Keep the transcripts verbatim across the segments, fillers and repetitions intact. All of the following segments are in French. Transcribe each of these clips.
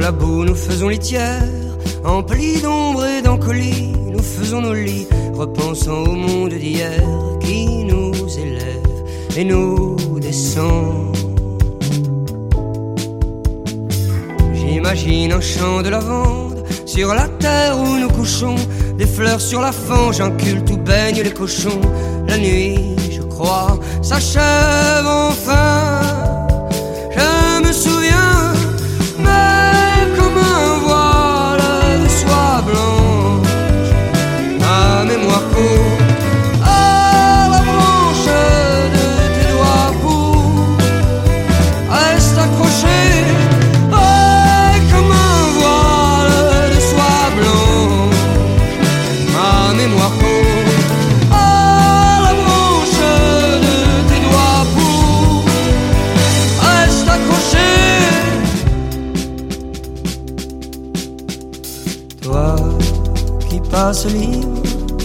la boue nous faisons litière, emplis d'ombre et d'encolie, nous faisons nos lits, repensant au monde d'hier qui nous élève et nous descend. J'imagine un champ de lavande sur la terre où nous couchons, des fleurs sur la fange, un culte où baignent les cochons. La nuit, je crois, s'achève enfin. Je me souviens, mais comme un voile de soie blanche, ma mémoire court à la branche de tes doigts courts, reste accroché. Ouais, comme un voile de soie blanche, ma mémoire court. Toi qui passes libre,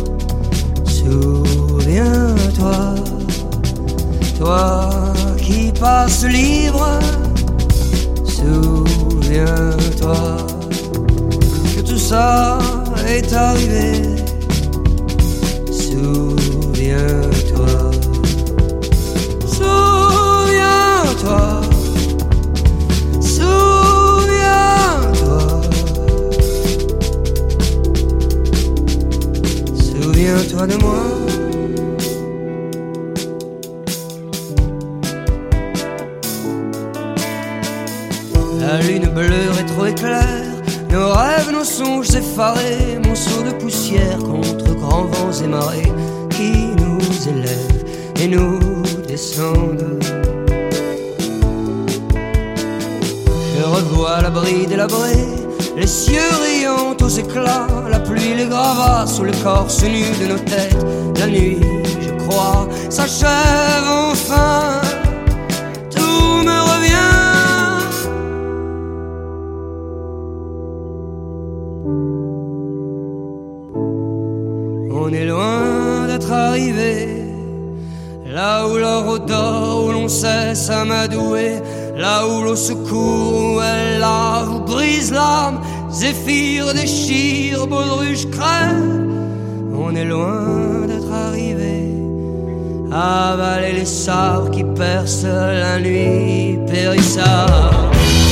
souviens-toi. Toi qui passes libre, souviens-toi que tout ça est arrivé. Souviens-toi, souviens-toi. Souviens-toi de moi. La lune bleue rétro-éclaire nos rêves, nos songes effarés, monceaux de poussière contre grands vents et marées qui nous élèvent et nous descendent. Je revois l'abri délabré, les cieux riant aux éclats, la pluie, les gravats sous le corps nu de nos têtes. La nuit, je crois, s'achève enfin. Tout me revient. On est loin d'être arrivé là où l'or dort, où l'on cesse à m'adouer, là où l'eau se court, où elle lave, où brise l'âme, zéphyr déchire, baudruche crève. On est loin d'être arrivé à avaler les sabres qui percent la nuit périssable.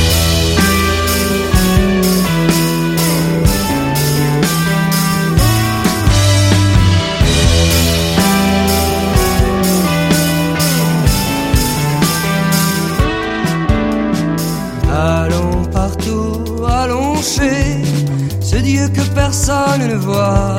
Allons partout, allons chez ce Dieu que personne ne voit.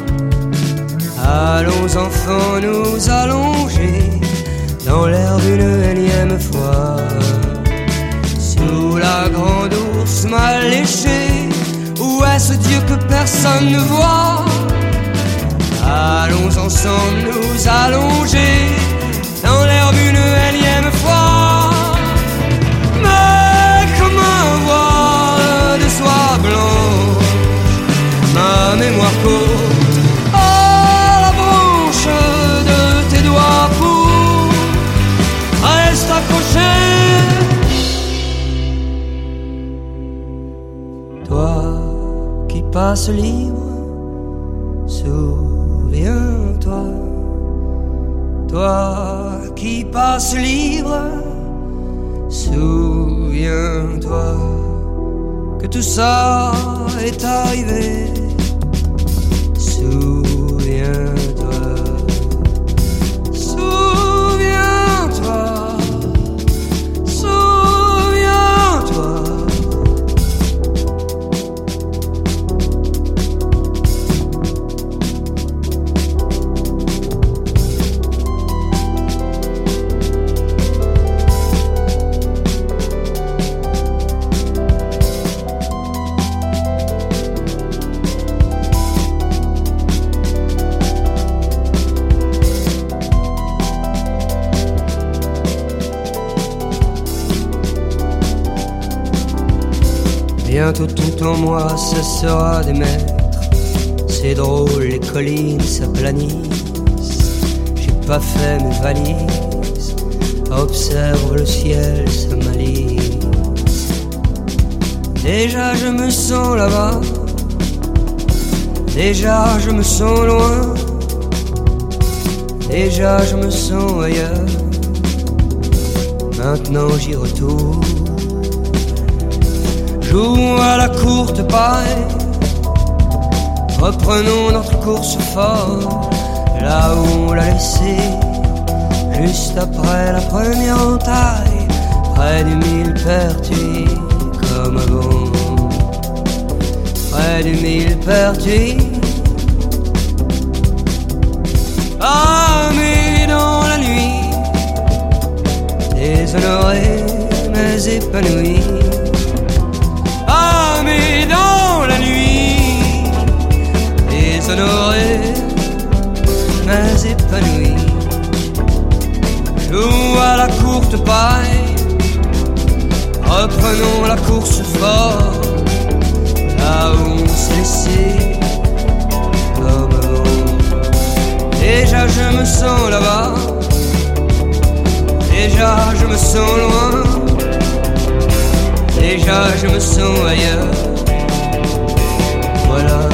Allons enfants nous allonger dans l'herbe une énième fois. Sous la grande ours mal léchée, où est ce Dieu que personne ne voit? Allons ensemble nous allonger dans l'herbe une énième fois. De soie blanche, ma mémoire court à la branche de tes doigts courts, reste accroché. Toi qui passes libre, souviens-toi. Toi qui passes libre, souviens-toi que tout ça est arrivé. Souviens-toi, souviens-toi, souviens-toi. Bientôt tout en moi cessera d'émettre. C'est drôle, les collines s'aplanissent. J'ai pas fait mes valises. Observe le ciel, sa malice. Déjà je me sens là-bas, déjà je me sens loin, déjà je me sens ailleurs. Maintenant j'y retourne. Jouons à la courte paille, reprenons notre course fort, là où on l'a laissé, juste après la première entaille, près du millepertuis comme avant, près du millepertuis. Ah mais dans la nuit, déshonoré mais épanoui. Ah mais dans la nuit, déshonoré mais épanoui. Joue à la courte paille, reprenons la course fort, là où on s'est laissé comme avant. Déjà je me sens là-bas, déjà je me sens loin, déjà je me sens ailleurs. Voilà.